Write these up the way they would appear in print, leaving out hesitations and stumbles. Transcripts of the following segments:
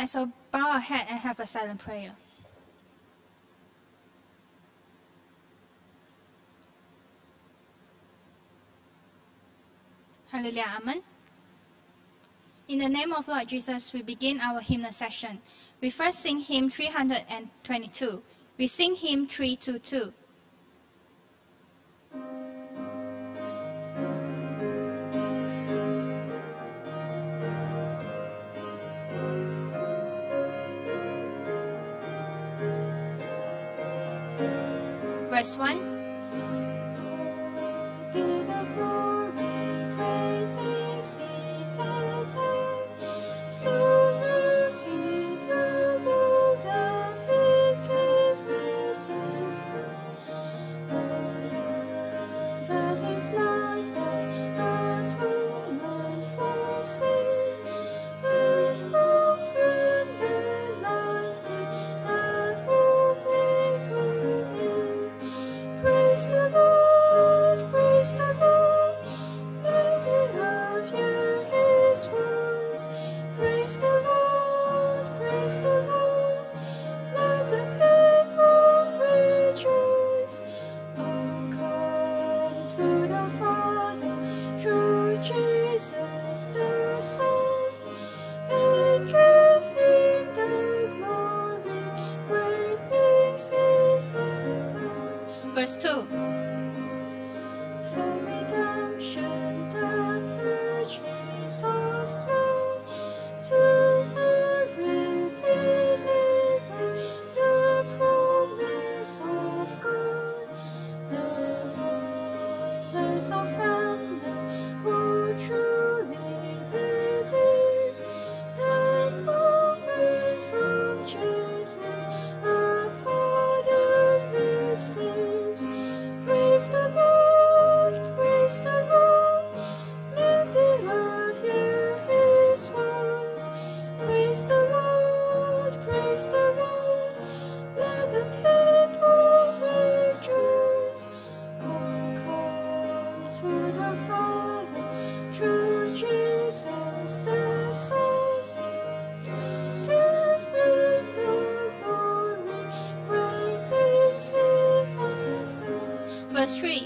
So bow our head and have a silent prayer. Hallelujah, Amen. In the name of Lord Jesus, we begin our hymnal session. We first sing hymn 322. We sing hymn 322. Verse 1. Be the glory, great things He hath done. So loved He the world that He gave His Son. Oh, yeah, that His life an atonement for sin, and open the life gate that all may go in. Praise the Lord, praise the Lord, let the earth hear His voice. Praise the Lord, praise the Lord, let the people rejoice. Oh, come to the Father through Jesus the Son, and give Him the glory, great things He hath done. Verse 2. For redemption, the purchase of blood, to every believer, the promise of God, the violence offender who truly believes that moment from Jesus a pardon receives. Praise the Lord, praise the Lord, let the earth hear His voice. Praise the Lord, praise the Lord, let the people rejoice. Oh, come to the Father through Jesus the Son, give Him the glory, great things He hath done. Verse 3.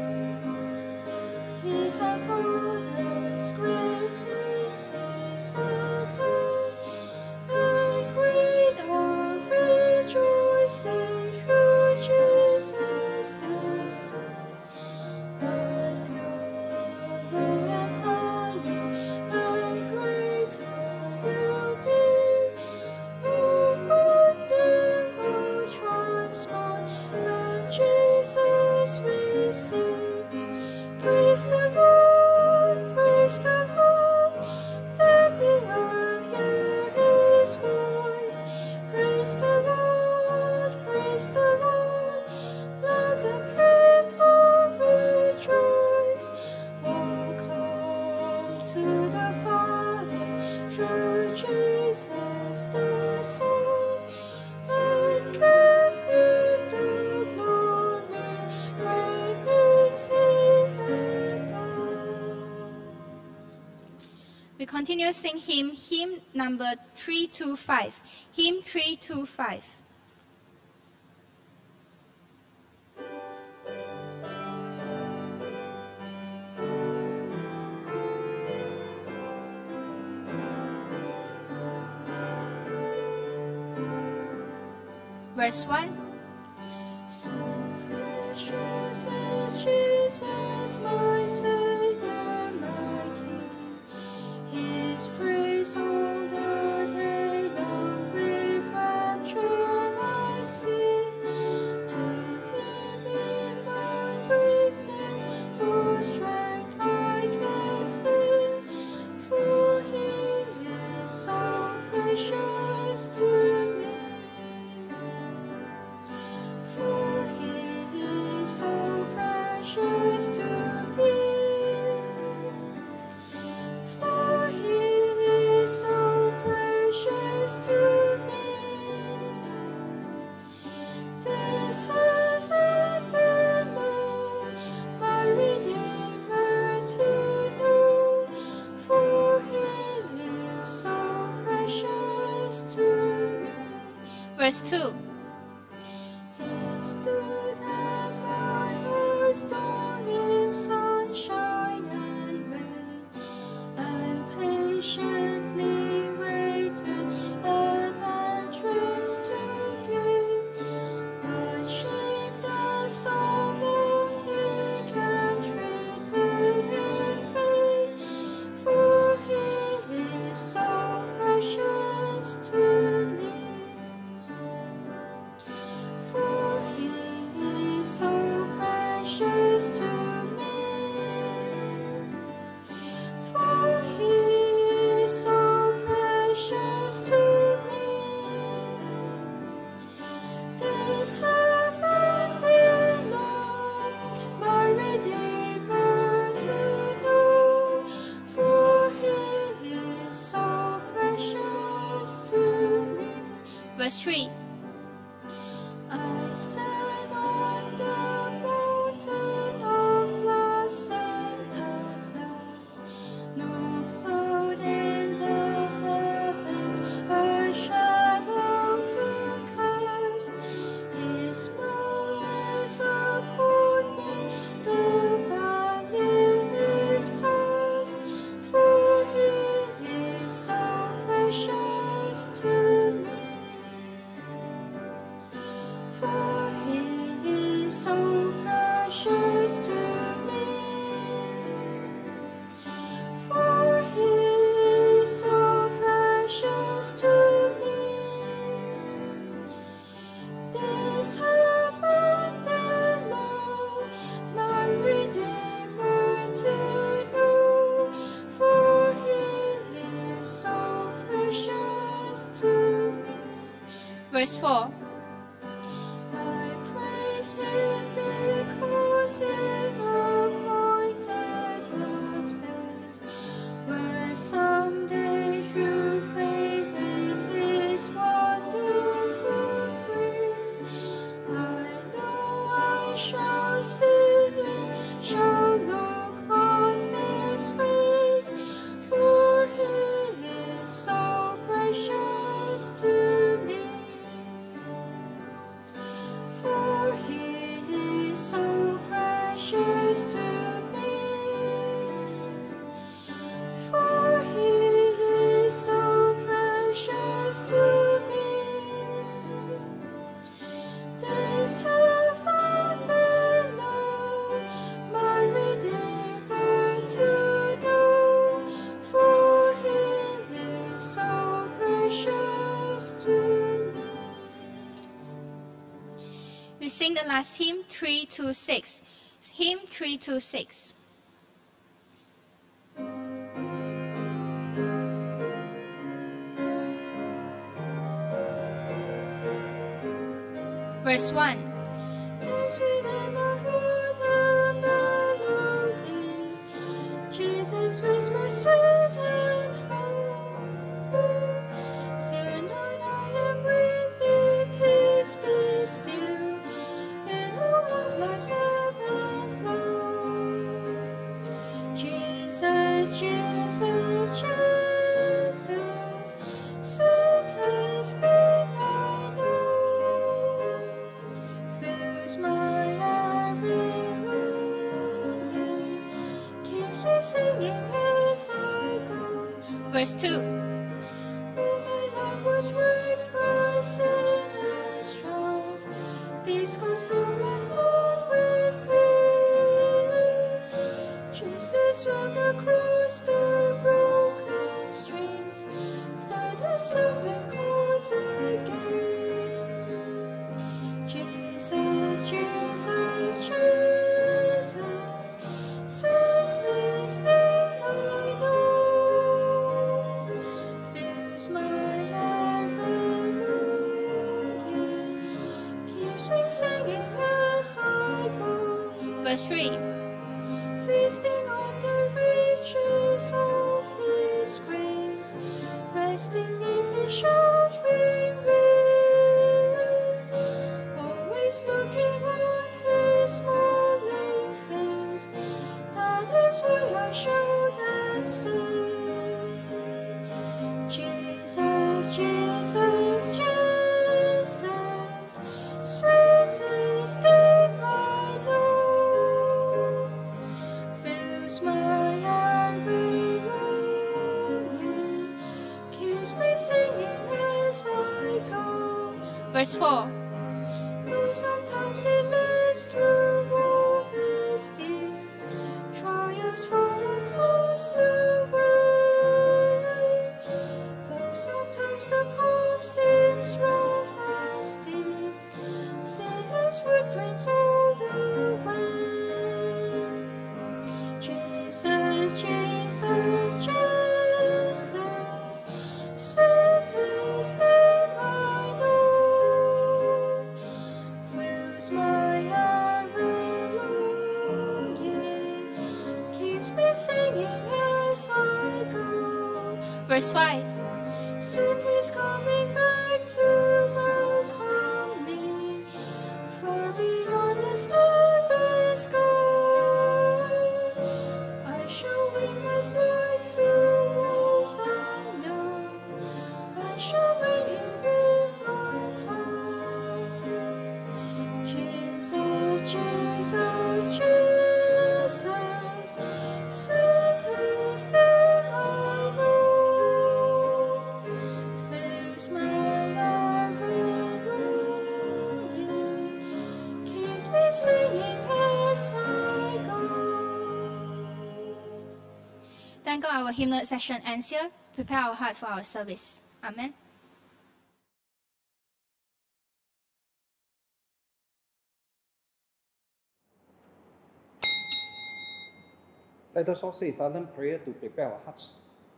He hath told us great things He hath done, and great are rejoicing through Jesus the Son. But purer and higher and greater will be, oh wonder, oh transport, when Jesus we see. Praise the Lord, praise the Lord, let the earth hear His voice. Praise the Lord, praise the Lord, let the people rejoice. Oh, come to the Father through Jesus the Son, and give Him the glory, great things He hath done. We continue sing hymn number 325. Hymn 325. Verse 1. So precious is Jesus, my Savior, my King. His praise all the day long with rapture I sing. To Him in my weakness for strength I can cling, for He is so precious to me. For He is so precious to me. Verse 2. He stood at my heart's door if sunshine and rain, and patiently waited an entrance to gain. But shame the soul he can treated in vain, for he is so precious to me. For he is so precious to me. For he is so precious to me. This heaven below, my Redeemer to know. For he is so precious to me. Verse 3. I stand on the mountain of blessing at last. No cloud in the heavens, a shadow to cast. His smile is upon me, the valley is past. For he is so precious to me. For he is so precious to me. For he is so precious to me. This heaven below, my Redeemer to know. For he is so precious to me. Verse 4. I praise him because he appointed a place where someday through faith in his wonderful grace, I know I shall see him, shall look on his face, for he is so precious to me. For he is so precious to me. For he is so precious to me. This heaven below, my Redeemer to know. For he is so precious to me. We sing the last hymn 326. Hymn 326. Verse 1. There's within my heart a melody, Jesus whispers sweet and holy. Fear not, I am with thee, peace be still, in all of life's ebb and flow. Jesus, Jesus, Jesus, sweetest name I know, fills my every longing, keeps me singing as I go. Verse 2. Oh, my life was wrecked by sin and strife. Discord filled my heart with pain. Jesus walked across the broken strings, stirred the slumbering chords again. Jesus, Jesus, Jesus, sweetest name I know, fills my every longing, keeps me singing as I go. Verse 3. Feasting on the riches of his grace, resting if his sheltering wing, always looking on his smiling face. That is why I shout and sing. Jesus, Jesus, Jesus, Verse 4. Though sometimes he leads through waters deep, triumphs far across the way. Though sometimes the path seems rough and steep, see his footprints all the way. Jesus, Jesus, Jesus, sweetest name I know, fills my every longing, keeps me singing as I go. Verse 5. Soon he's coming back to welcome me, far beyond the starry sky. I shall wing my flight towards unknown, I shall reign in him on high. Jesus, Jesus, Jesus, sweetest name I know, fills my every longing, keeps me singing as I go. Thank God our hymnal session ends here. Prepare our heart for our service. Amen. Let us all say a silent prayer to prepare our hearts.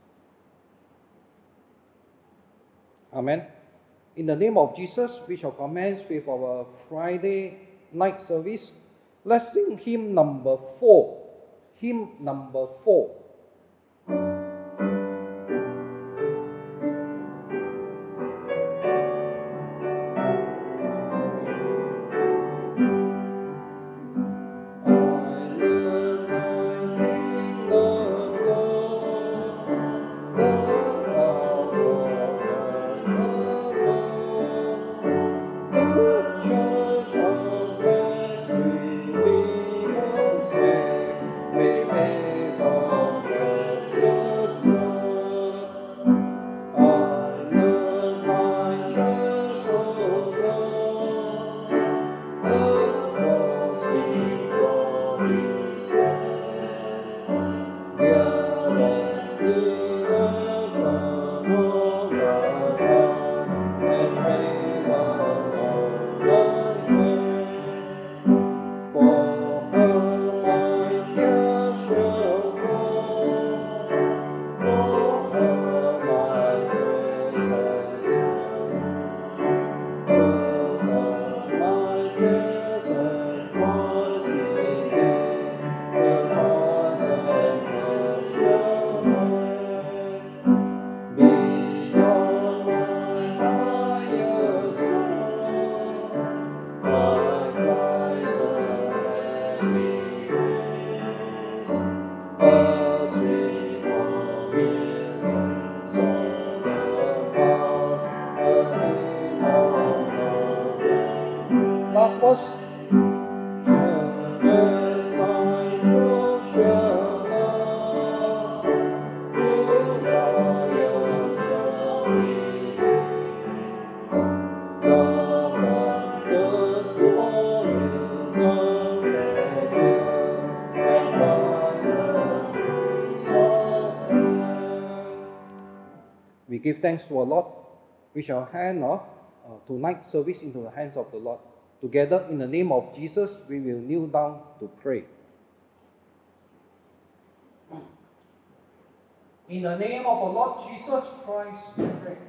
Amen. In the name of Jesus, we shall commence with our Friday night service. Let's sing hymn number 4. Hymn number 4. Last verse. We give thanks to our Lord. We shall hand tonight's service into the hands of the Lord. Together, in the name of Jesus, we will kneel down to pray. In the name of our Lord Jesus Christ, we pray.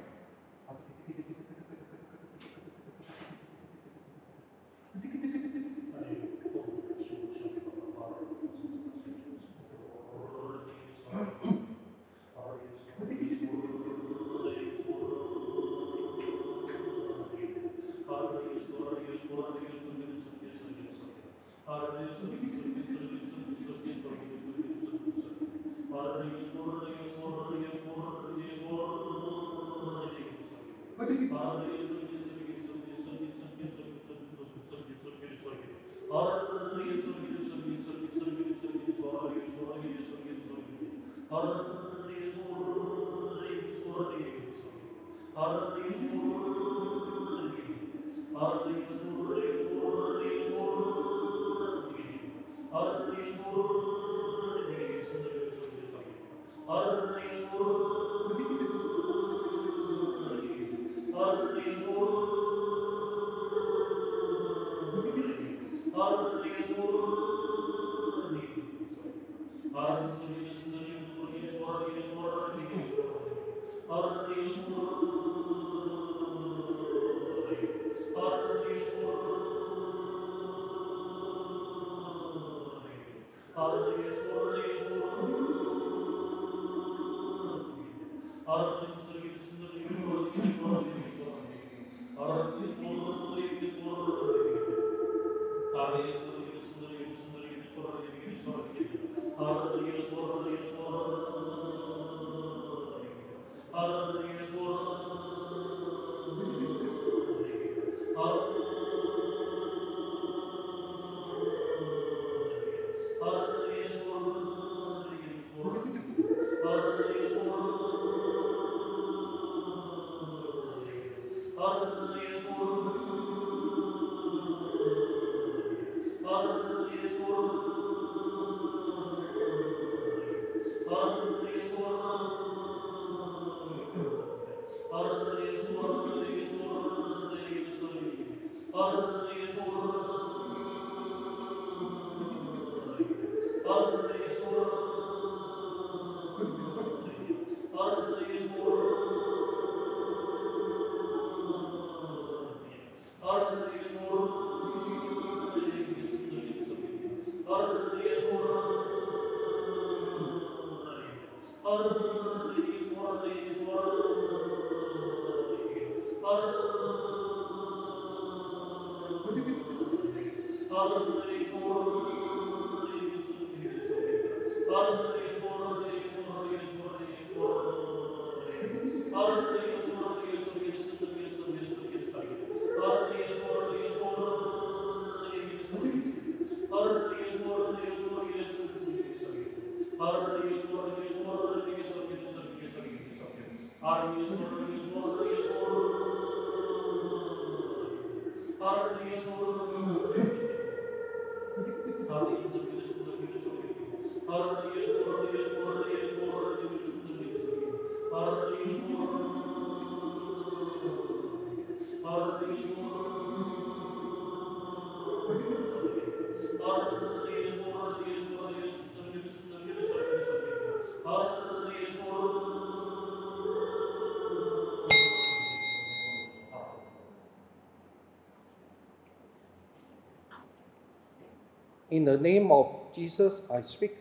In the name of Jesus, I speak.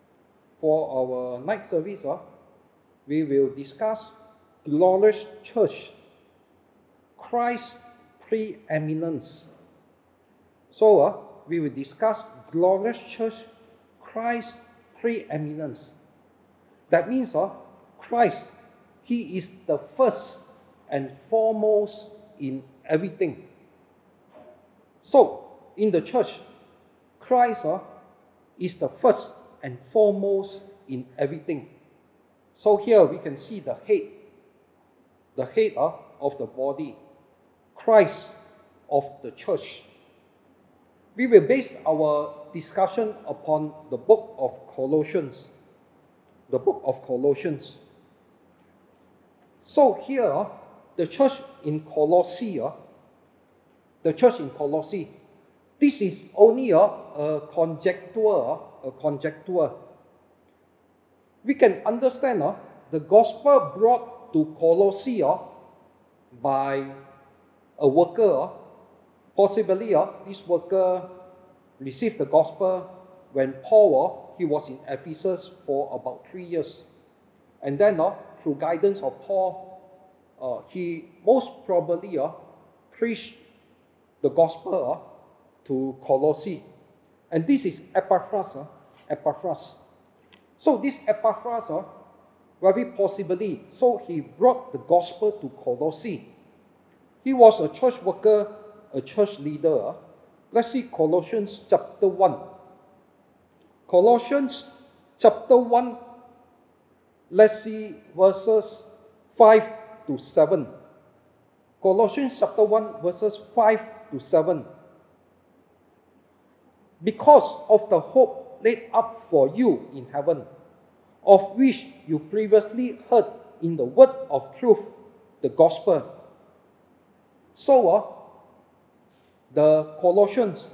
For our night service, we will discuss glorious church, Christ's preeminence. So, we will discuss glorious church, Christ's preeminence. That means Christ, He is the first and foremost in everything. So, in the church, Christ is the first and foremost in everything. So here we can see the head of the body, Christ of the church. We will base our discussion upon the book of Colossians. The book of Colossians. So here, the church in Colossae, this is only a conjecture. We can understand the gospel brought to Colossae by a worker. Possibly this worker received the gospel when Paul he was in Ephesus for about 3 years. And then through guidance of Paul, he most probably preached the gospel to Colossae. And this is Epaphras. So this Epaphras, very possibly, so he brought the gospel to Colossae. He was a church worker, a church leader. Let's see Colossians chapter 1. Colossians chapter 1, let's see verses 5 to 7. Colossians chapter 1, verses 5 to 7. because of the hope laid up for you in heaven, of which you previously heard in the word of truth, the gospel. So, the Colossians,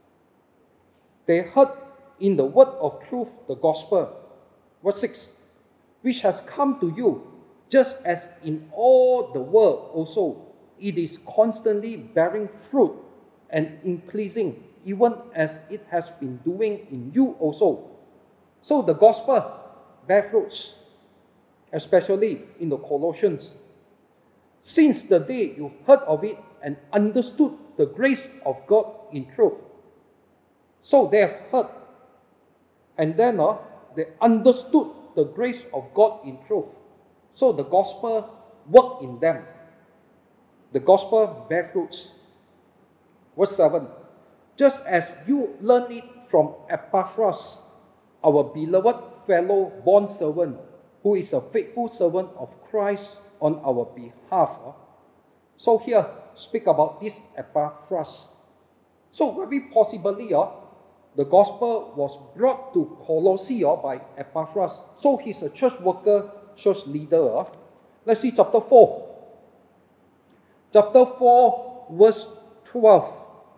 they heard in the word of truth, the gospel. Verse 6, which has come to you, just as in all the world also, it is constantly bearing fruit and increasing, even as it has been doing in you also. So the gospel bear fruits, especially in the Colossians. Since the day you heard of it and understood the grace of God in truth. So they have heard, and then they understood the grace of God in truth. So the gospel worked in them. The gospel bear fruits. Verse 7, just as you learned it from Epaphras, our beloved fellow bondservant, who is a faithful servant of Christ on our behalf. So here, speak about this Epaphras. So very possibly, the gospel was brought to Colossae by Epaphras. So he's a church worker, church leader. Let's see chapter 4. Chapter 4, verse 12.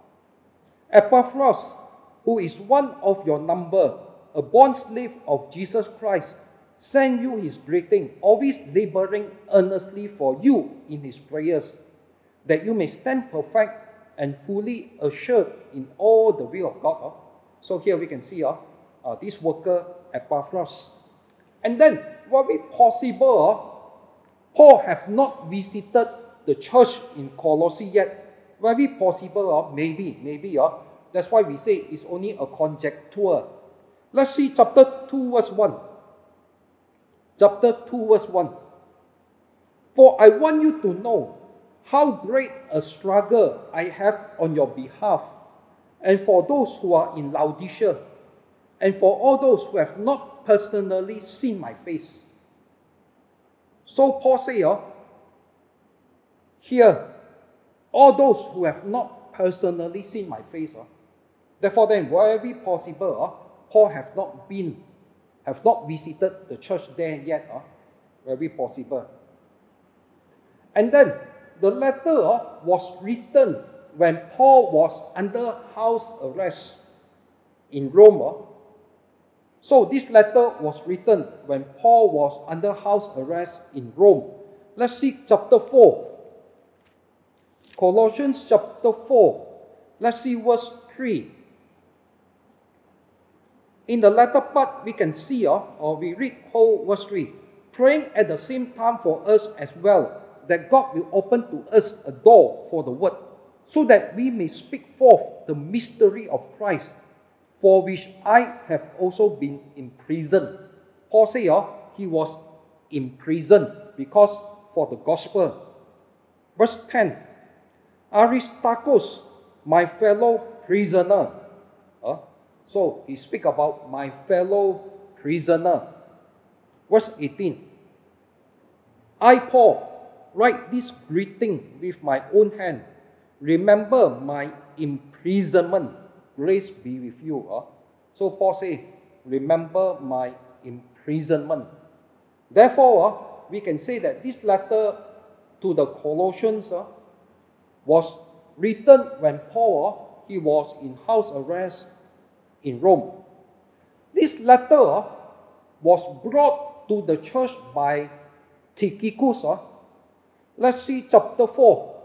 Epaphras, who is one of your number, a bond slave of Jesus Christ, send you his greeting, always laboring earnestly for you in his prayers, that you may stand perfect and fully assured in all the will of God. So here we can see this worker Epaphras. And then, very possible, Paul have not visited the church in Colossae yet. Very possible, maybe. That's why we say it's only a conjecture. Let's see chapter 2 verse 1. Chapter 2 verse 1. For I want you to know how great a struggle I have on your behalf, and for those who are in Laodicea, and for all those who have not personally seen my face. So Paul says, here, all those who have not personally seen my face, therefore then, very possible, Paul have not visited the church there yet, very possible. And then, the letter was written when Paul was under house arrest in Rome. So this letter was written when Paul was under house arrest in Rome. Let's see chapter 4. Colossians chapter 4. Let's see verse 3. In the latter part, we can see, or we read whole verse 3, praying at the same time for us as well, that God will open to us a door for the word, so that we may speak forth the mystery of Christ, for which I have also been imprisoned. Paul says he was imprisoned because for the gospel. Verse 10, Aristarchus, my fellow prisoner. So he speaks about my fellow prisoner. Verse 18, I, Paul, write this greeting with my own hand. Remember my imprisonment. Grace be with you. So Paul says, remember my imprisonment. Therefore, we can say that this letter to the Colossians was written when Paul he was in house arrest in Rome. This letter was brought to the church by Tychicus. Let's see chapter 4,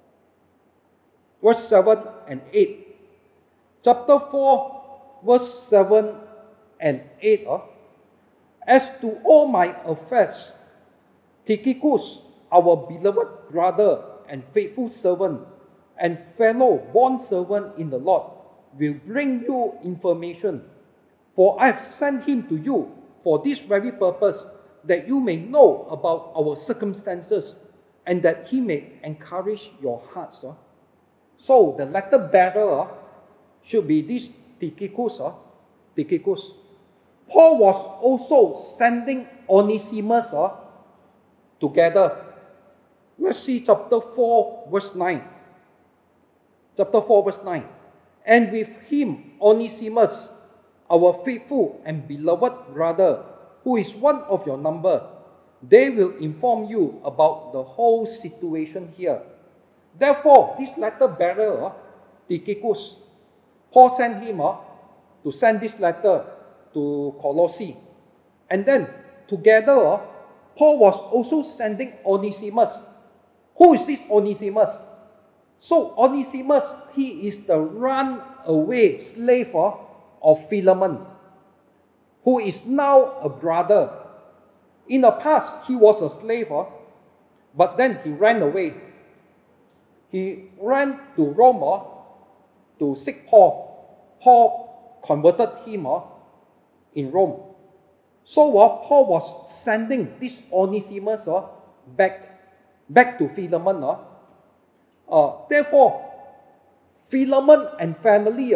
verse 7 and 8. Chapter 4, verse 7 and 8. As to all my affairs, Tychicus, our beloved brother and faithful servant and fellow bondservant in the Lord, will bring you information. For I have sent him to you for this very purpose, that you may know about our circumstances, and that he may encourage your hearts. So the letter bearer should be this Tychicus. Tychicus. Paul was also sending Onesimus together. Let's see chapter 4 verse 9. Chapter 4 verse 9. and with him Onesimus, our faithful and beloved brother, who is one of your number. They will inform you about the whole situation here. Therefore, this letter bearer, Tychicus, Paul sent him to send this letter to Colossae. And then, together, Paul was also sending Onesimus. Who is this Onesimus? So, Onesimus, he is the runaway slave of Philemon, who is now a brother. In the past, he was a slave, but then he ran away. He ran to Rome to seek Paul. Paul converted him in Rome. So Paul was sending this Onesimus back to Philemon. Therefore, Philemon and family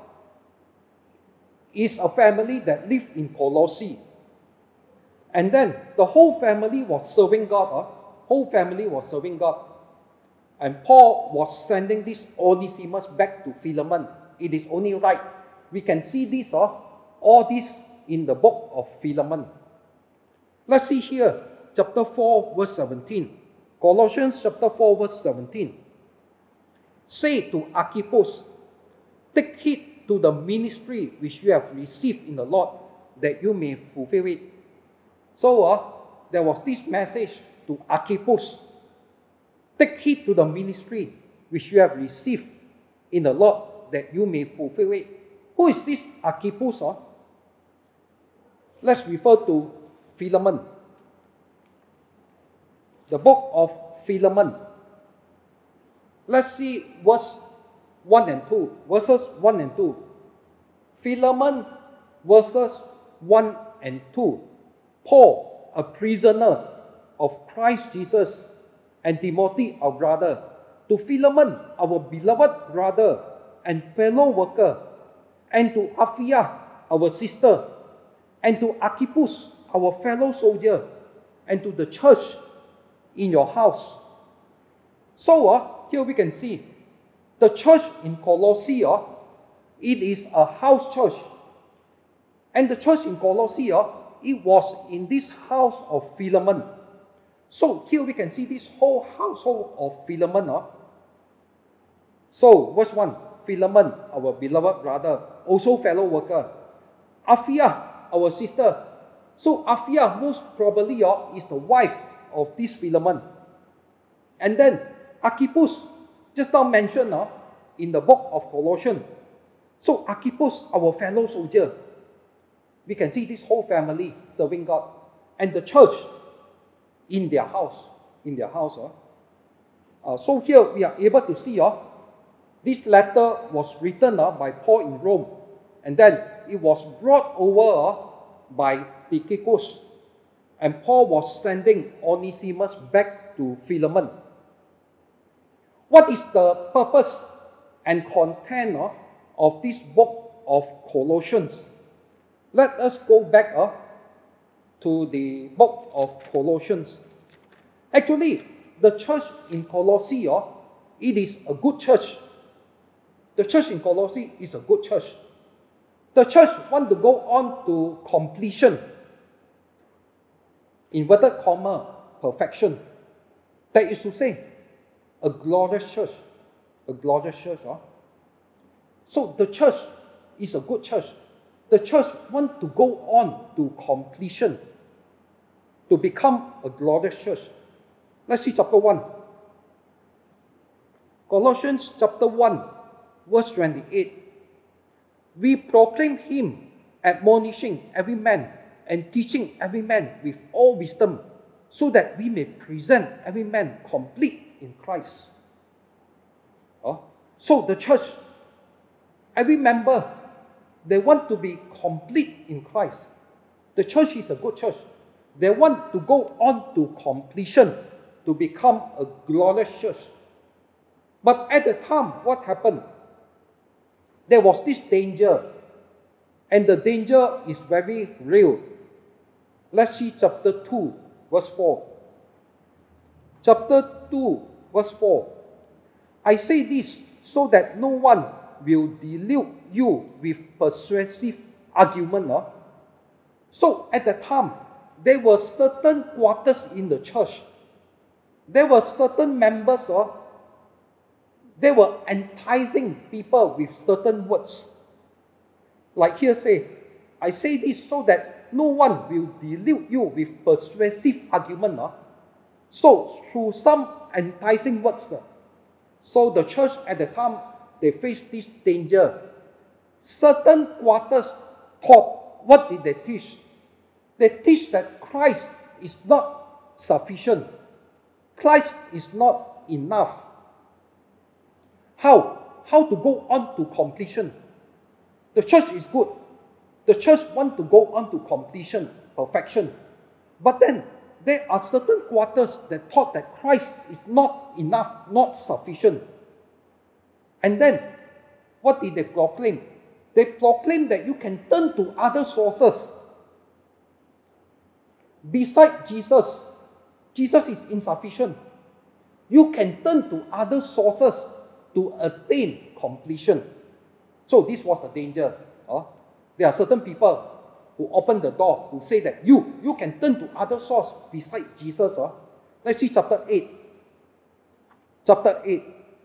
is a family that lived in Colossae. And then the whole family was serving God. Whole family was serving God. And Paul was sending this Onesimus back to Philemon. It is only right. We can see this, all this in the book of Philemon. Let's see here, chapter 4, verse 17. Colossians chapter 4, verse 17. Say to Archippus, take heed to the ministry which you have received in the Lord, that you may fulfill it. So there was this message to Archippus. Take heed to the ministry which you have received in the Lord, that you may fulfill it. Who is this Archippus? Let's refer to Philemon. The book of Philemon. Let's see verse 1 and 2. Verses 1 and 2. Philemon, verses 1 and 2. Paul, a prisoner of Christ Jesus, and Timothy, our brother, to Philemon, our beloved brother and fellow worker, and to Apphia, our sister, and to Archippus, our fellow soldier, and to the church in your house. So here we can see the church in Colossae, it is a house church. And the church in Colossae, it was in this house of Philemon. So here we can see this whole household of Philemon. So verse 1, Philemon, our beloved brother, also fellow worker. Apphia, our sister. So Apphia most probably is the wife of this Philemon. And then Archippus, just now mentioned in the book of Colossians. So Archippus, our fellow soldier. We can see this whole family serving God. And the church in their house. So here we are able to see this letter was written by Paul in Rome. And then it was brought over by Tychicus. And Paul was sending Onesimus back to Philemon. What is the purpose and content of this book of Colossians? Let us go back to the book of Colossians. Actually, the church in Colossae, it is a good church. The church in Colossae is a good church. The church want to go on to completion. Inverted comma, perfection. That is to say, a glorious church. A glorious church. So the church is a good church. The church want to go on to completion, to become a glorious church. Let's see chapter 1. Colossians chapter 1, verse 28. We proclaim him, admonishing every man and teaching every man with all wisdom, so that we may present every man complete in Christ. So the church, every member, they want to be complete in Christ. The church is a good church. They want to go on to completion, to become a glorious church. But at the time, what happened? There was this danger, and the danger is very real. Let's see chapter 2, verse 4. Chapter 2, verse 4. I say this so that no one will delude you with persuasive argument. So at the time, there were certain quarters in the church. There were certain members, they were enticing people with certain words. Like here say, I say this so that no one will delude you with persuasive argument. So through some enticing words. So the church at the time, they faced this danger. Certain quarters taught, what did they teach? They teach that Christ is not sufficient. Christ is not enough. How? How to go on to completion? The church is good. The church wants to go on to completion, perfection. But then, there are certain quarters that taught that Christ is not enough, not sufficient. And then, what did they proclaim? They proclaim that you can turn to other sources. Beside Jesus, Jesus is insufficient. You can turn to other sources to attain completion. So this was the danger. There are certain people who open the door, who say that you can turn to other source beside Jesus. Let's see chapter 8. Chapter 8.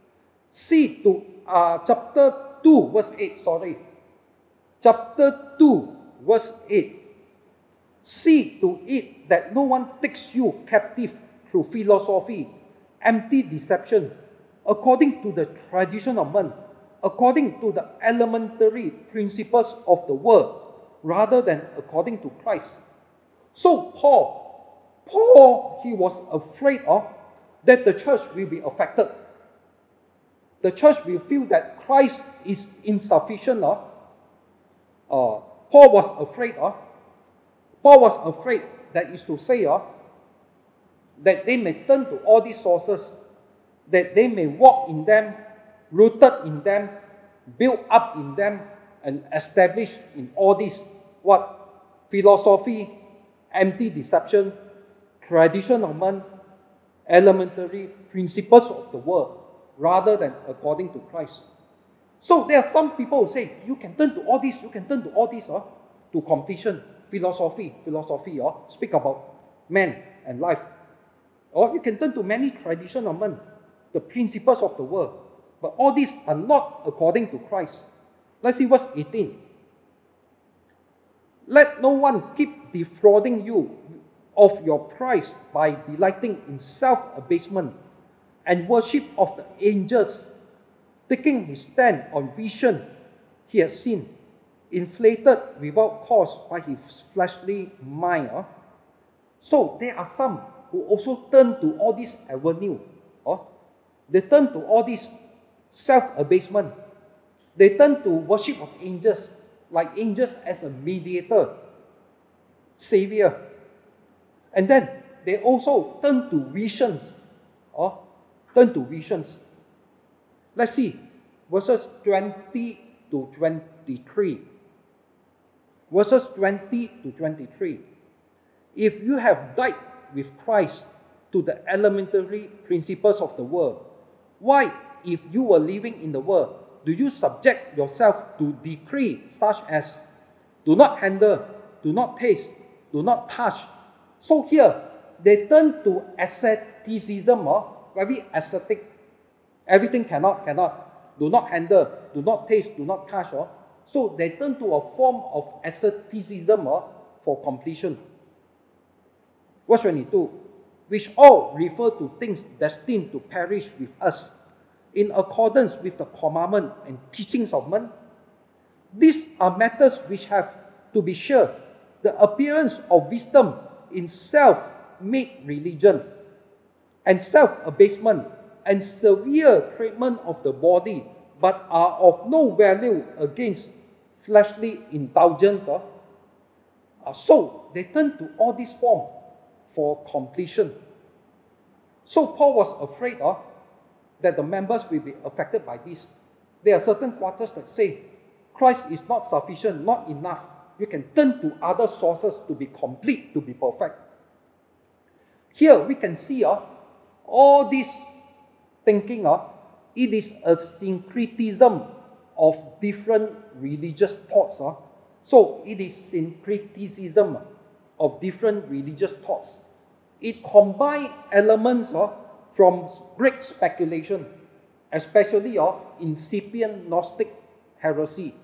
Chapter 2, verse 8, sorry. Chapter 2, verse 8. See to it that no one takes you captive through philosophy, empty deception, according to the tradition of men, according to the elementary principles of the world, rather than according to Christ. So Paul, he was afraid that the church will be affected. The church will feel that Christ is insufficient. Paul was afraid. Paul was afraid, that is to say, that they may turn to all these sources, that they may walk in them, rooted in them, built up in them, and established in all this, philosophy, empty deception, tradition of man, elementary principles of the world, rather than according to Christ. So there are some people who say, you can turn to all this, to completion. Philosophy, speak about man and life. Or you can turn to many traditions of men, the principles of the world. But all these are not according to Christ. Let's see verse 18. Let no one keep defrauding you of your prize by delighting in self-abasement and worship of the angels, taking his stand on vision he has seen, inflated without cause by his fleshly mind. So there are some who also turn to all this avenue. They turn to all this self-abasement. They turn to worship of angels, like angels as a mediator, savior. And then they also turn to visions. Let's see verses 20 to 23. Verses 20 to 23. If you have died with Christ to the elementary principles of the world, why, if you were living in the world, do you subject yourself to decree such as do not handle, do not taste, do not touch? So here, they turn to asceticism, very ascetic. Everything cannot. Do not handle, do not taste, do not touch. So they turn to a form of asceticism for completion. Verse 22, which all refer to things destined to perish with us, in accordance with the commandment and teachings of men. These are matters which have, to be sure, the appearance of wisdom in self-made religion, and self-abasement, and severe treatment of the body, but are of no value against fleshly indulgence. So they turn to all this form for completion. So Paul was afraid that the members will be affected by this. There are certain quarters that say, Christ is not sufficient, not enough. You can turn to other sources to be complete, to be perfect. Here we can see all this thinking, it is a syncretism of different religious thoughts. So it is syncretism of different religious thoughts. It combines elements from Greek speculation, especially incipient Gnostic heresy.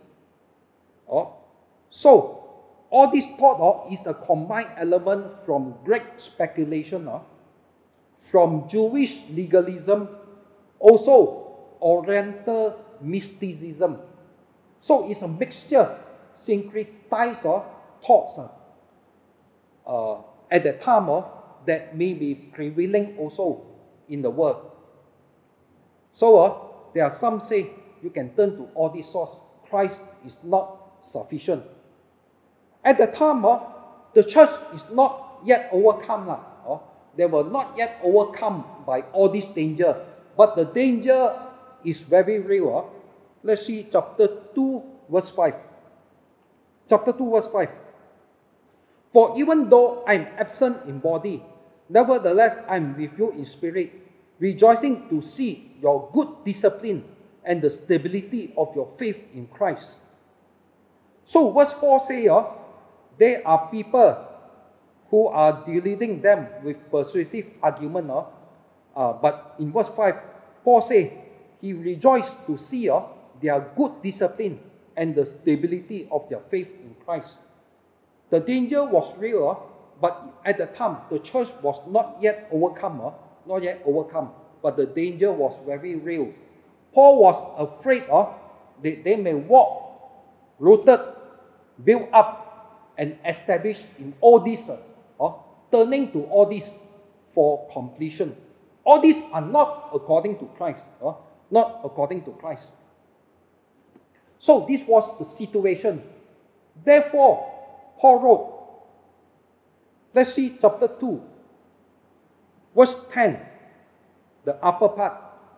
So all this thought is a combined element from Greek speculation, from Jewish legalism, also Oriental mysticism. So it's a mixture, syncretized thoughts at that time that may be prevailing also in the world. So there are some say you can turn to all these sources. Christ is not sufficient. At the time, the church is not yet overcome. They were not yet overcome by all this danger. But the danger is very real. Let's see chapter 2, verse 5. Chapter 2, verse 5. For even though I am absent in body, nevertheless I am with you in spirit, rejoicing to see your good discipline and the stability of your faith in Christ. So verse 4 says, there are people who are deluding them with persuasive argument. But in verse 5, Paul says, he rejoiced to see their good discipline and the stability of their faith in Christ. The danger was real, but at the time, the church was not yet overcome, but the danger was very real. Paul was afraid they may walk rooted, built up, and established in all this, turning to all this for completion. All these are not according to Christ, not according to Christ. So this was the situation. Therefore, Paul wrote, let's see chapter 2, verse 10, the upper part.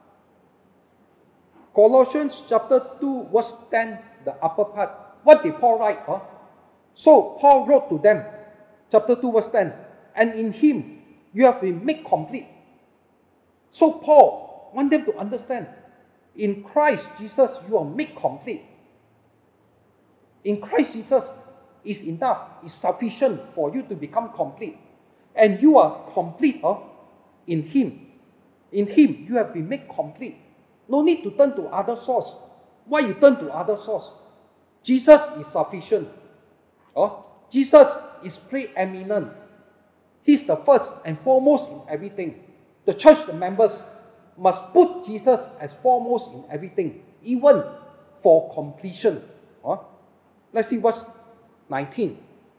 Colossians chapter 2, verse 10, the upper part. What did Paul write? So Paul wrote to them, chapter 2, verse 10, and in him you have been made complete. So Paul wants them to understand, in Christ Jesus you are made complete. In Christ Jesus is enough, is sufficient for you to become complete. And you are complete in him. In him you have been made complete. No need to turn to other source. Why you turn to other source? Jesus is sufficient. Jesus is preeminent. He's the first and foremost in everything. The church, the members, must put Jesus as foremost in everything, even for completion. Let's see verse 19.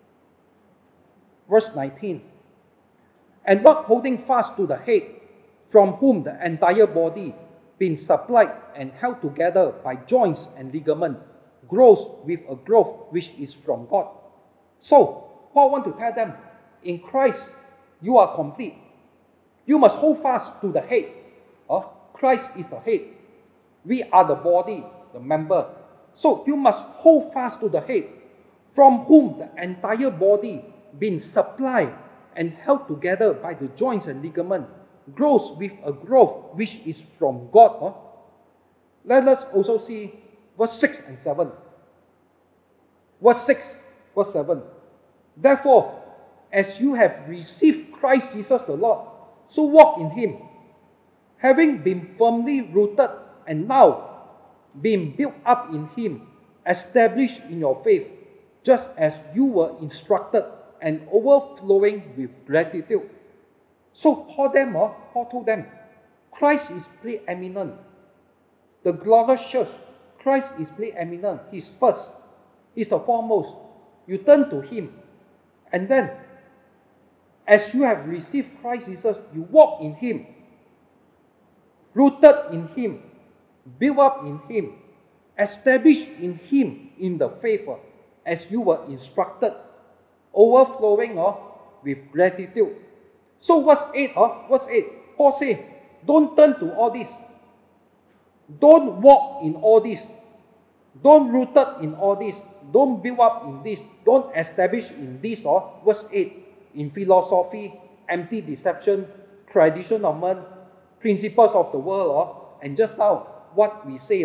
Verse 19. And not holding fast to the head, from whom the entire body, being supplied and held together by joints and ligament, grows with a growth which is from God. So, Paul wants to tell them, in Christ, you are complete. You must hold fast to the head. Christ is the head. We are the body, the member. So, you must hold fast to the head, from whom the entire body, being supplied and held together by the joints and ligament, grows with a growth which is from God. Let us also see verse 6 and 7. Verse 6, verse 7. Therefore, as you have received Christ Jesus the Lord, so walk in him, having been firmly rooted and now being built up in him, established in your faith, just as you were instructed, and overflowing with gratitude. So Paul told them, Christ is preeminent. The glorious church, Christ is preeminent. He's first. He's the foremost. You turn to him. And then, as you have received Christ Jesus, you walk in him, rooted in him, built up in him, established in him in the faith, as you were instructed, overflowing with gratitude. So verse 8, Paul says, don't turn to all this. Don't walk in all this. Don't rooted in all this. Don't build up in this. Don't establish in this. Verse 8, in philosophy, empty deception, tradition of men, principles of the world. And just now, what we say,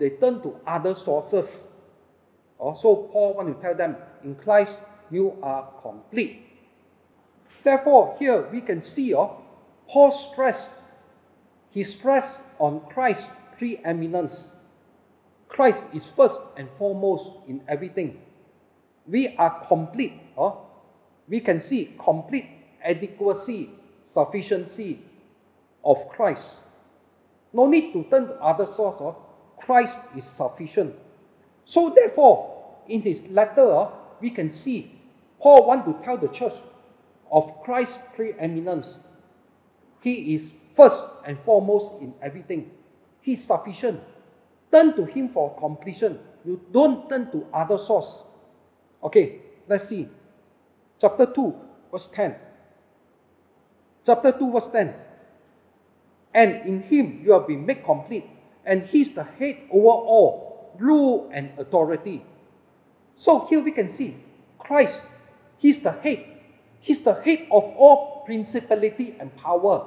they turn to other sources. So Paul wants to tell them, in Christ you are complete. Therefore, here we can see Paul he stressed on Christ's preeminence. Christ is first and foremost in everything. We are complete. We can see complete adequacy, sufficiency of Christ. No need to turn to other source. Christ is sufficient. So therefore, in his letter, we can see Paul wants to tell the church of Christ's preeminence. He is first and foremost in everything. He is sufficient. Turn to him for completion. You don't turn to other source. Okay, let's see. Chapter 2, verse 10. Chapter 2, verse 10. And in him you have been made complete, and he is the head over all, rule and authority. So here we can see Christ, he's the head. He's the head of all principality and power.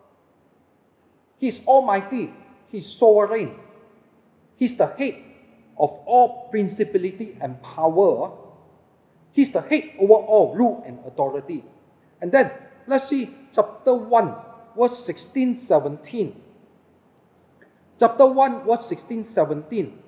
He's almighty. He's sovereign. He's the head of all principality and power. He's the head over all rule and authority. And then, let's see chapter 1, verse 16, 17. Chapter 1, verse 16, 17.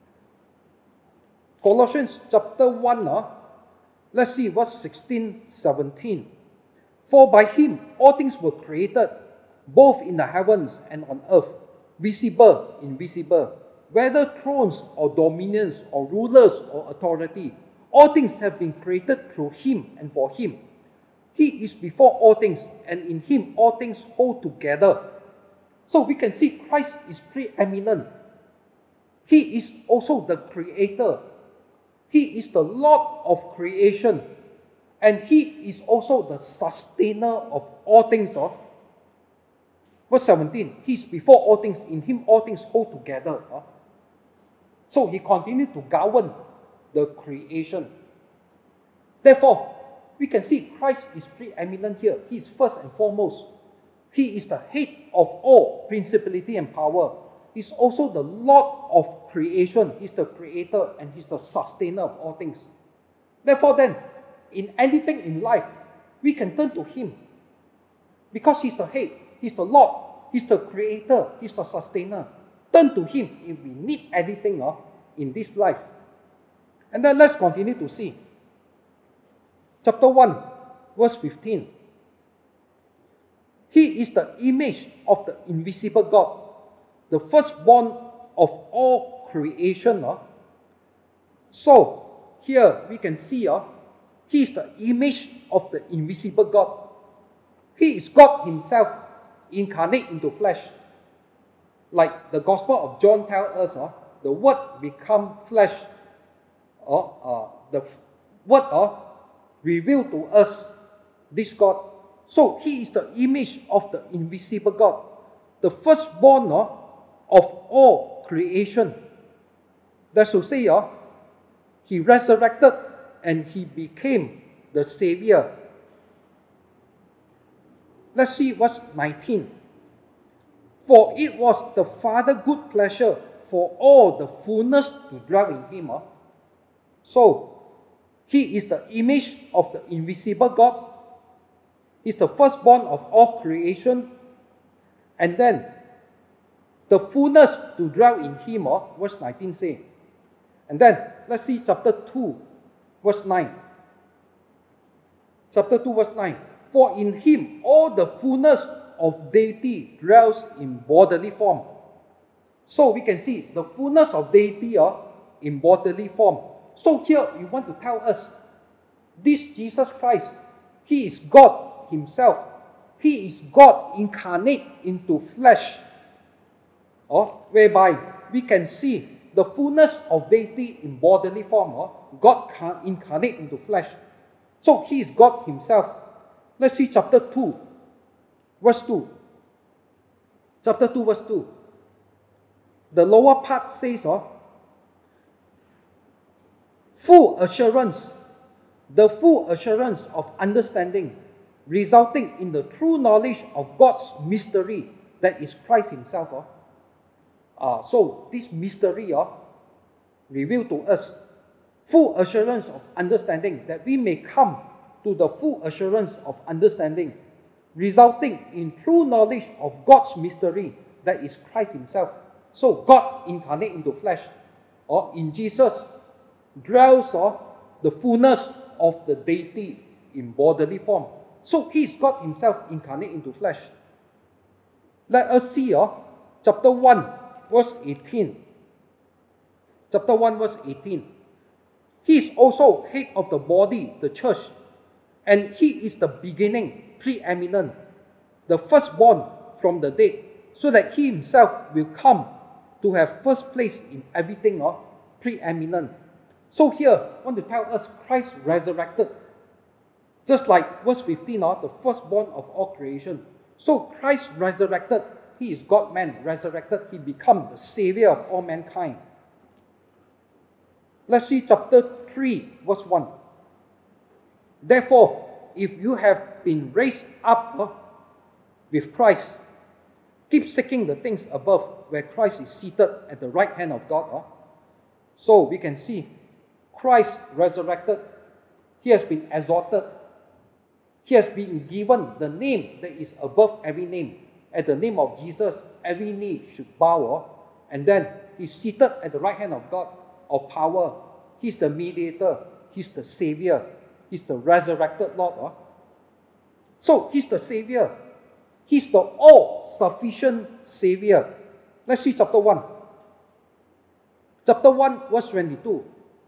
Colossians chapter 1, let's see verse 16, 17. For by him all things were created, both in the heavens and on earth, visible, invisible, whether thrones or dominions or rulers or authority. All things have been created through him and for him. He is before all things, and in him all things hold together. So we can see Christ is preeminent. He is also the creator. He is the Lord of creation. And he is also the sustainer of all things. Verse 17, he is before all things, in him all things hold together. So he continued to govern the creation. Therefore, we can see Christ is preeminent here. He is first and foremost. He is the head of all principality and power. He's also the Lord of creation. He's the creator and he's the sustainer of all things. Therefore then, in anything in life, we can turn to him. Because he's the head, he's the Lord, he's the creator, he's the sustainer. Turn to him if we need anything in this life. And then let's continue to see. Chapter 1, verse 15. He is the image of the invisible God, the firstborn of all creation. So, here we can see he is the image of the invisible God. He is God himself incarnate into flesh. Like the Gospel of John tells us, the Word become flesh. The Word revealed to us this God. So he is the image of the invisible God, the firstborn of all creation. That's to say, he resurrected and he became the Savior. Let's see verse 19. For it was the Father's good pleasure for all the fullness to dwell in him. So, he is the image of the invisible God. He's the firstborn of all creation. And then, the fullness to dwell in him, verse 19 say. And then, let's see chapter 2, verse 9. Chapter 2, verse 9. For in him all the fullness of deity dwells in bodily form. So we can see the fullness of deity in bodily form. So here we want to tell us, this Jesus Christ, he is God himself. He is God incarnate into flesh. Whereby we can see the fullness of deity in bodily form. God incarnate into flesh. So he is God himself. Let's see chapter 2, verse 2. Chapter 2, verse 2. The lower part says, full assurance, the full assurance of understanding, resulting in the true knowledge of God's mystery, that is Christ himself. So this mystery revealed to us full assurance of understanding, that we may come to the full assurance of understanding, resulting in true knowledge of God's mystery, that is Christ himself. So God incarnate into flesh, or in Jesus dwells the fullness of the deity in bodily form. So he is God himself incarnate into flesh. Let us see chapter 1 verse 18. Chapter 1 verse 18. He is also head of the body, the church, and he is the beginning, preeminent, the firstborn from the dead, so that he himself will come to have first place in everything, preeminent. So here, I want to tell us Christ resurrected. Just like verse 15, the firstborn of all creation. So Christ resurrected. He is God-man, resurrected. He become the Savior of all mankind. Let's see chapter 3, verse 1. Therefore, if you have been raised up with Christ, keep seeking the things above, where Christ is seated at the right hand of God. So we can see Christ resurrected. He has been exalted. He has been given the name that is above every name. At the name of Jesus, every knee should bow. And then he's seated at the right hand of God, of power. He's the mediator. He's the Savior. He's the resurrected Lord. So he's the Savior. He's the all-sufficient Savior. Let's see chapter 1. Chapter 1, verse 22.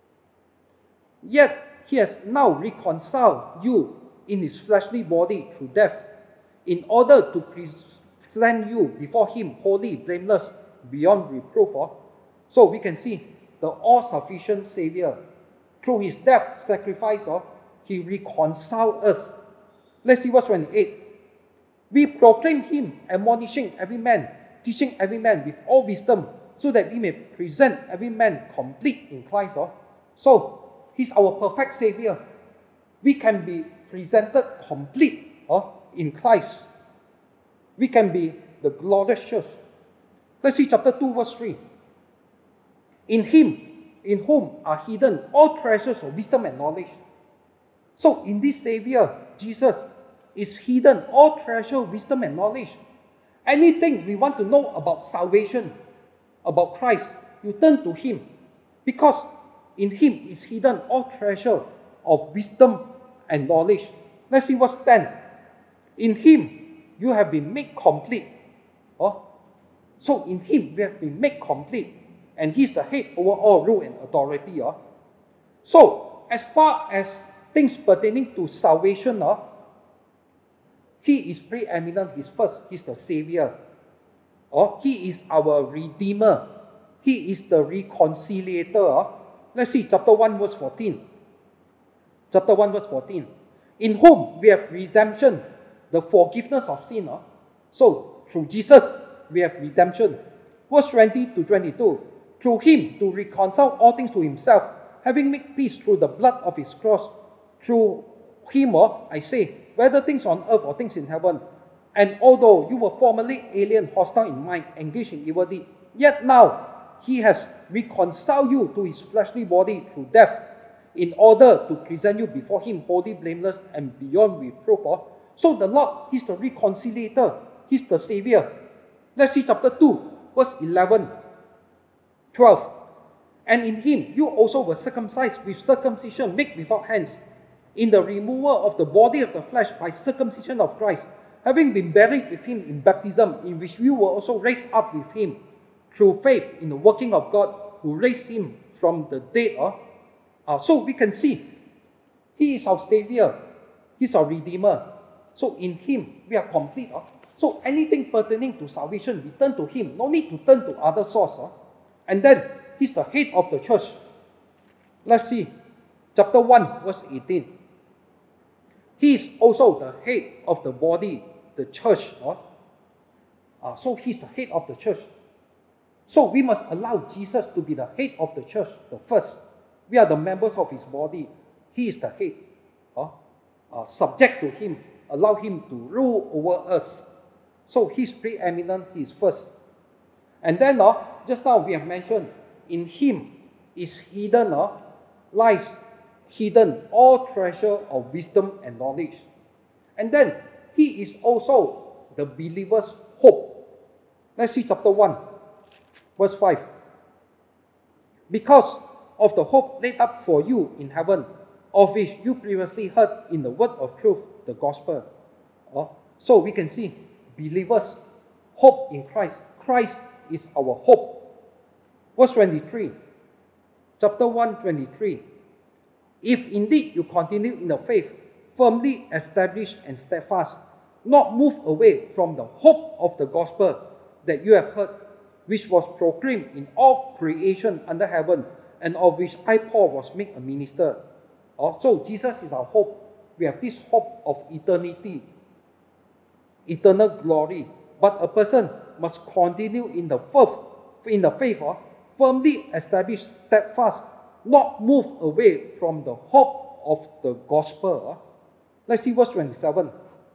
Yet he has now reconciled you in his fleshly body through death, in order to present you before him holy, blameless, beyond reproof. So we can see the all-sufficient Savior. Through his death, sacrifice, he reconciled us. Let's see verse 28. We proclaim him, admonishing every man, teaching every man with all wisdom, so that we may present every man complete in Christ. So, he's our perfect Savior. We can be presented complete in Christ. We can be the glorious church. Let's see chapter 2, verse 3. In him, in whom are hidden all treasures of wisdom and knowledge. So, in this Savior, Jesus, is hidden all treasure, wisdom, and knowledge. Anything we want to know about salvation, about Christ, you turn to him. Because in him is hidden all treasure of wisdom and knowledge. Let's see verse 10. In him you have been made complete. So in him we have been made complete. And he's the head over all rule and authority. So as far as things pertaining to salvation, he is preeminent, he's first, he's the Savior. He is our Redeemer. He is the reconciliator. Let's see, chapter 1, verse 14. Chapter 1, verse 14. In whom we have redemption, the forgiveness of sin. So, through Jesus, we have redemption. Verse 20 to 22. Through him, to reconcile all things to himself, having made peace through the blood of his cross. Through him, I say, whether things on earth or things in heaven. And although you were formerly alien, hostile in mind, engaged in evil deed, yet now he has reconciled you to his fleshly body through death, in order to present you before him holy, blameless, and beyond reproof. So the Lord, he's the reconciliator, he's the Savior. Let's see chapter 2, verse 11, 12. And in him you also were circumcised with circumcision made without hands, in the removal of the body of the flesh by circumcision of Christ, having been buried with him in baptism, in which you were also raised up with him, through faith in the working of God, who raised him from the dead. So we can see, he is our Savior, he's our Redeemer. So in him, we are complete. So anything pertaining to salvation, we turn to him. No need to turn to other source. And then, he's the head of the church. Let's see, chapter 1, verse 18. He is also the head of the body, the church. So he's the head of the church. So we must allow Jesus to be the head of the church, the first. We are the members of his body. He is the head. Subject to him. Allow him to rule over us. So he's preeminent, he is first. And then just now we have mentioned, in him is hidden, lies hidden all treasure of wisdom and knowledge. And then he is also the believer's hope. Let's see chapter 1, verse 5. Because of the hope laid up for you in heaven, of which you previously heard in the word of truth, the gospel. So we can see believers' hope in Christ. Christ is our hope. Verse 23, chapter 1, 23. If indeed you continue in the faith, firmly established and steadfast, not moved away from the hope of the gospel that you have heard, which was proclaimed in all creation under heaven, and of which I, Paul, was made a minister. So Jesus is our hope. We have this hope of eternity, eternal glory. But a person must continue in the faith, firmly established, steadfast, not move away from the hope of the gospel. Let's see verse 27.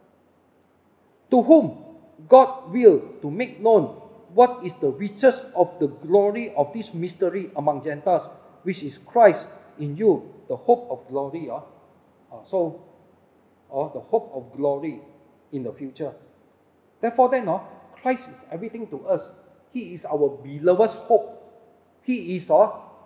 To whom God willed to make known what is the riches of the glory of this mystery among Gentiles, which is Christ in you, the hope of glory. The hope of glory in the future. Therefore then, Christ is everything to us. He is our beloved's hope. He is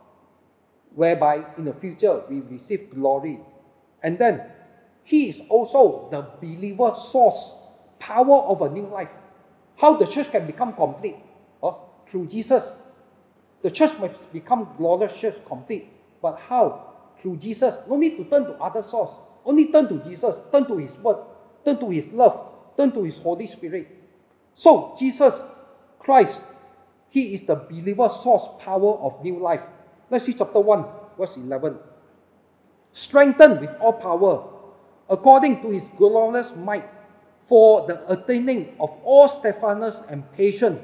whereby in the future we receive glory. And then he is also the believer's source, power of a new life. How the church can become complete? Through Jesus. The church must become glorious church complete. But how? Through Jesus. No need to turn to other source. Only turn to Jesus. Turn to his word. Turn to his love. Turn to his Holy Spirit. So Jesus Christ, he is the believer's source, power of new life. Let's see chapter 1, verse 11. Strengthened with all power, according to his glorious might, for the attaining of all steadfastness and patience.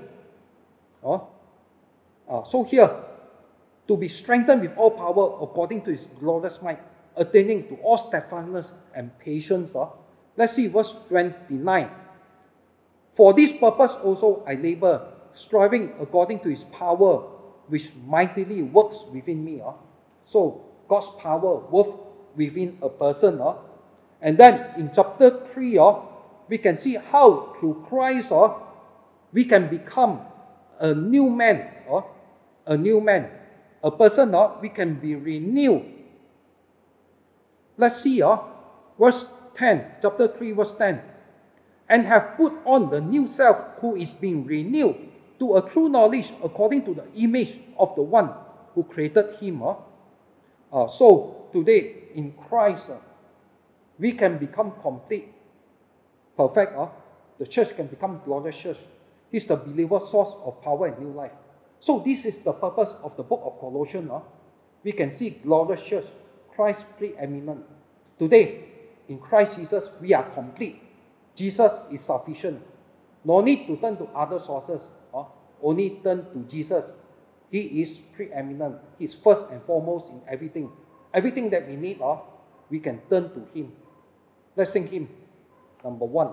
So here, to be strengthened with all power, according to his glorious might, attaining to all steadfastness and patience. Let's see verse 29. For this purpose also I labor, striving according to his power, which mightily works within me. So God's power works within a person. And then in chapter 3, we can see how through Christ we can become a new man. A new man. A person, we can be renewed. Let's see verse 10, chapter 3, verse 10. And have put on the new self, who is being renewed to a true knowledge according to the image of the one who created him. So today in Christ, we can become complete, perfect. The church can become glorious church. He's the believer's source of power and new life. So this is the purpose of the book of Colossians. We can see glorious church, Christ preeminent. Today, in Christ Jesus, we are complete. Jesus is sufficient. No need to turn to other sources. Only turn to Jesus. He is preeminent. He's first and foremost in everything. Everything that we need, we can turn to him. Let's sing hymn number 1.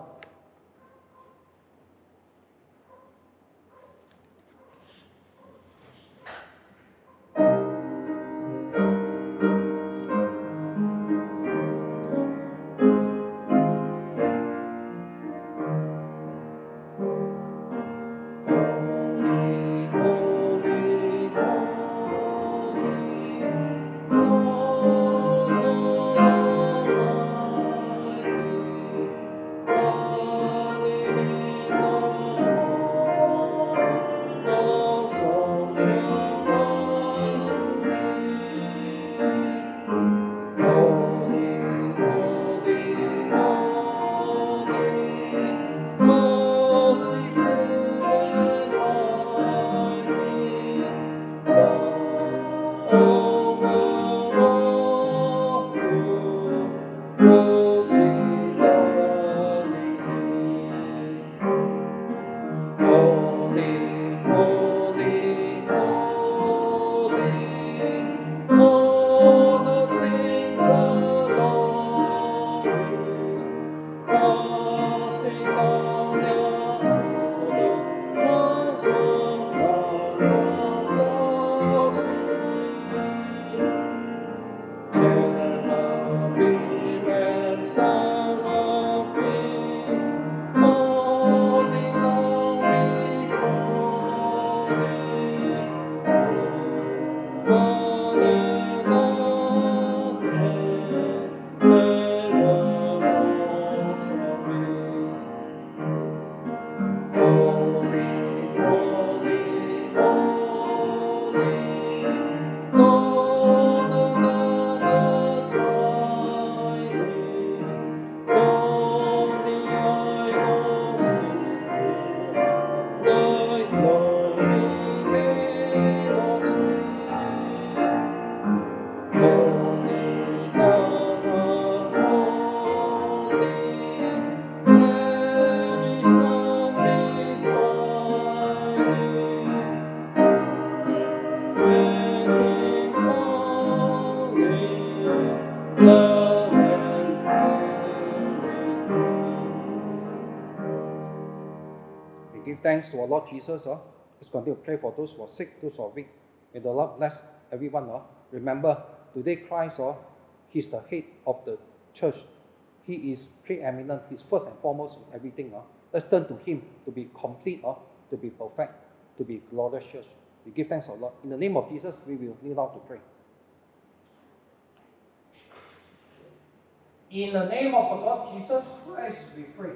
love and we give thanks to our Lord Jesus. Let's continue to pray for those who are sick, those who are weak. May the Lord bless everyone. Remember, today Christ, He's the head of the church. He is preeminent. He's first and foremost in everything. Let's turn to Him to be complete, to be perfect, to be glorious church. We give thanks to our Lord. In the name of Jesus, we will kneel down to pray. In the name of the Lord Jesus Christ, we pray.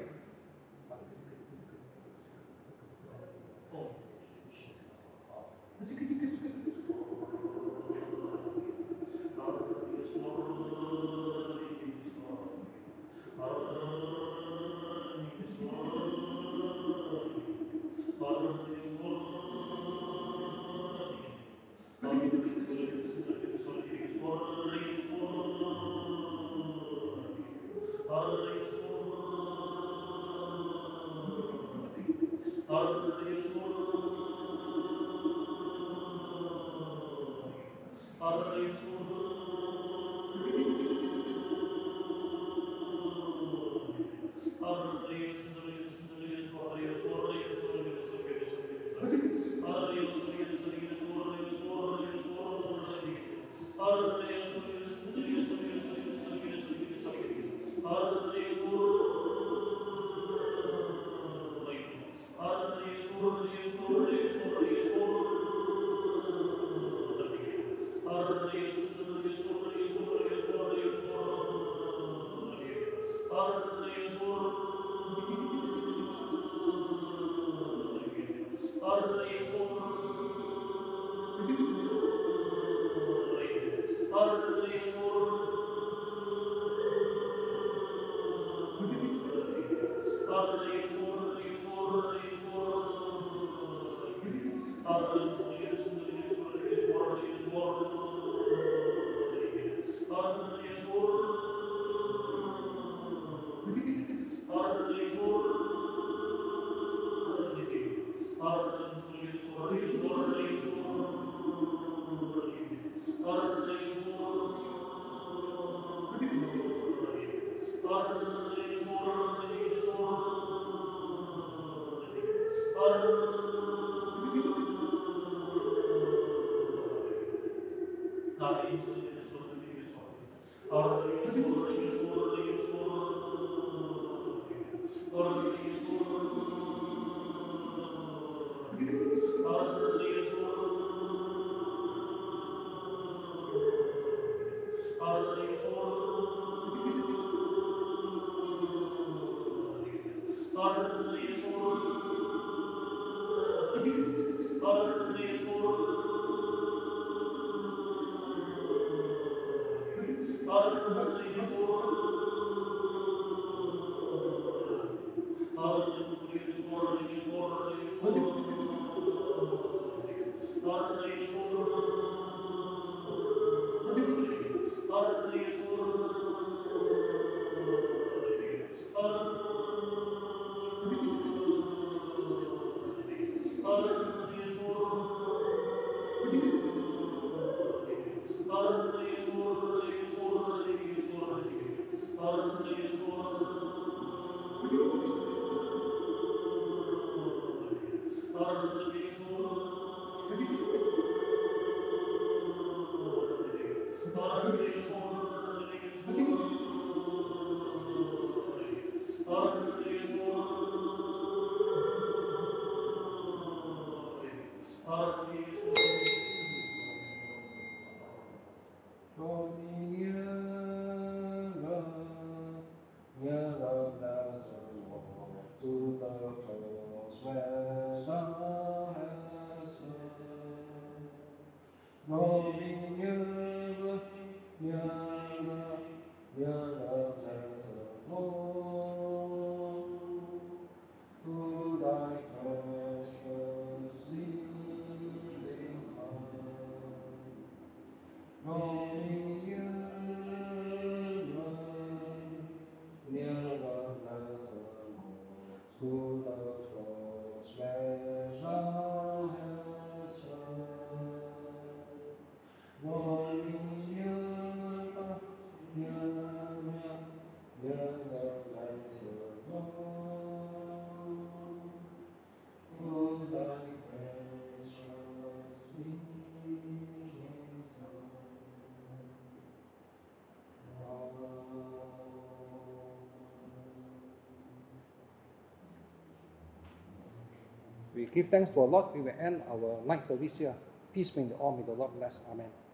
We give thanks to our Lord. We will end our night service here. Peace be in all. May the Lord bless. Amen.